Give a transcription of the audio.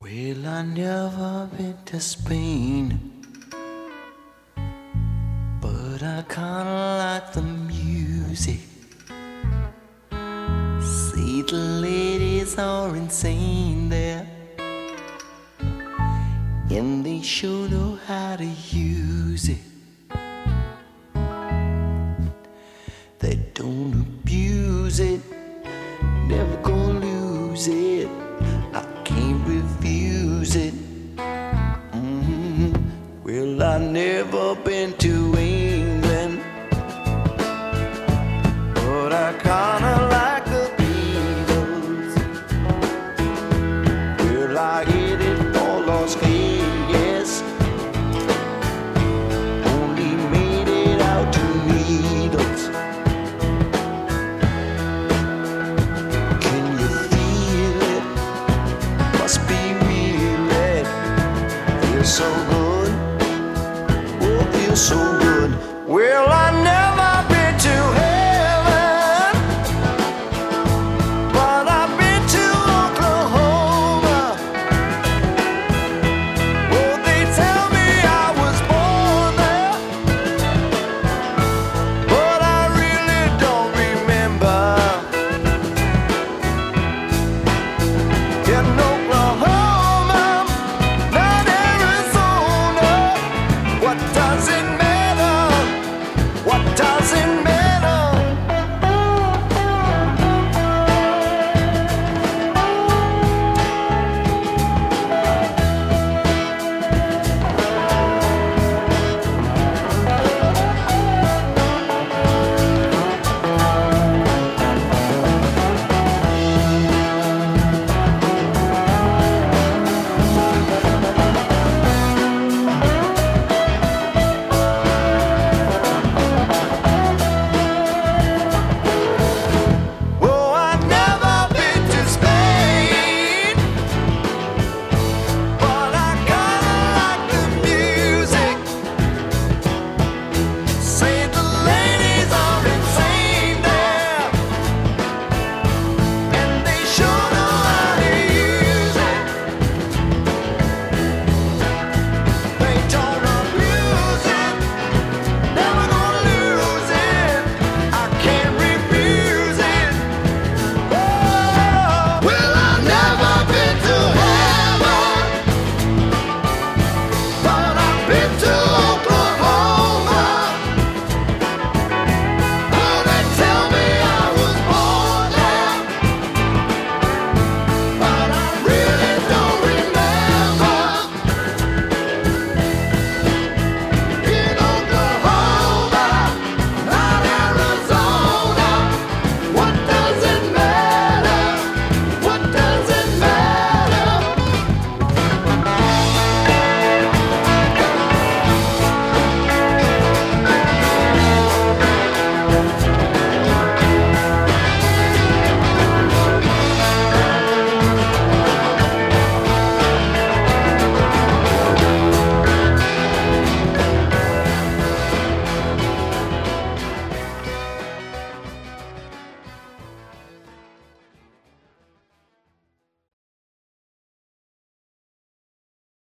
Well, I never been to Spain, but I kinda like the music. See, the ladies are insane there, and they sure know how to use it. They don't abuse it, never gonna lose it. I can't refuse it. Well, I never been to England, but I kinda like the Beatles. Well, I headed for Las Vegas, only made it out to Needles. Can you feel it? Must be real, it feels so good. Oh, feels so good. Well,